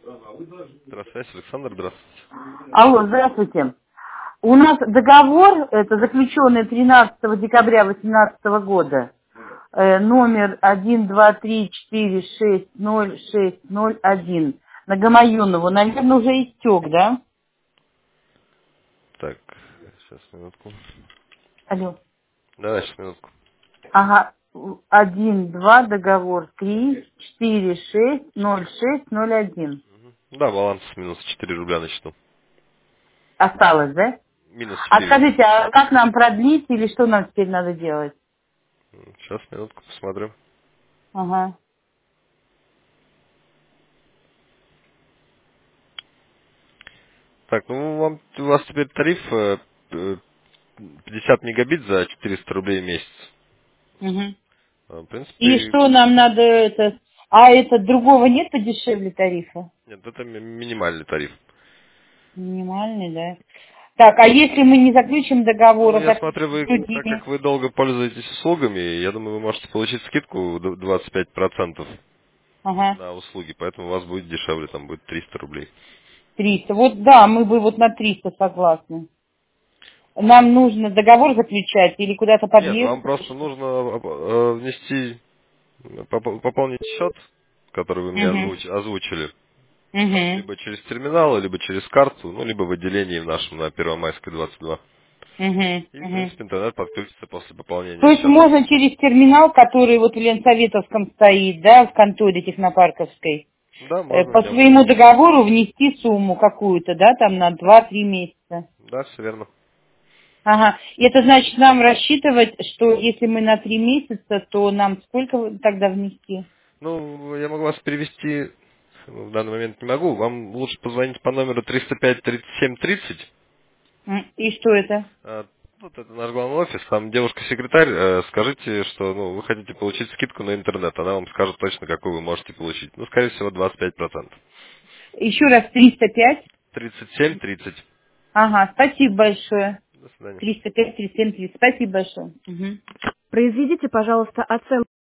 Здравствуйте, Александр, здравствуйте. Алло, здравствуйте. У нас договор, это заключенный 13 декабря 2018 года, номер 123460601 на Гамаюнову, наверное, уже истек, да? Так, сейчас, минутку. Алло. Да, сейчас, минутку. Ага, 1-2, договор 3460601. Да, баланс минус 4 рубля на счету. Осталось, да? Минус А 4. скажите, а как нам продлить или что нам теперь надо делать? Сейчас, минутку, посмотрю. Ага. Так, ну, у вас теперь тариф 50 мегабит за 400 рублей в месяц. Угу. В И принципе, что нам надо это... А это другого нет подешевле тарифа? нет, это минимальный тариф. Минимальный, да? Так, а если мы не заключим договор, Ну, а я заключим смотрю, с вы, так другими? как вы долго пользуетесь услугами, я думаю, вы можете получить скидку 25% Ага, на услуги, поэтому у вас будет дешевле, там будет 300 рублей. 300. Вот да, мы бы вот на 300 согласны. Нам нужно договор заключать или куда-то Нет, вам подъехать? просто нужно внести, пополнить счет, который вы мне Угу, озвучили, угу, либо через терминал, либо через карту, ну, либо в отделении в нашем на Первомайской 22. угу, И, в угу. принципе, интернет подключится после То пополнения есть счета. можно через терминал, который вот в Ленсоветовском стоит, да, в конторе Технопарковской, Да, можно в по нем. своему договору внести сумму какую-то, да, там на 2-3 месяца. Да, все верно. Ага. И это значит нам рассчитывать, что если мы на 3 месяца, то нам сколько тогда внести? Ну, я могу вас перевести, в данный момент не могу. Вам лучше позвонить по номеру 305-37-30. И что это? Вот это наш главный офис, там девушка-секретарь, скажите, что ну, вы хотите получить скидку на интернет, она вам скажет точно, какую вы можете получить. Ну, скорее всего, 25%. Еще раз 305. 37-30. Ага, спасибо большое. До свидания. 305, 37, 30. Спасибо большое. Мгм. Произведите, пожалуйста, оценку.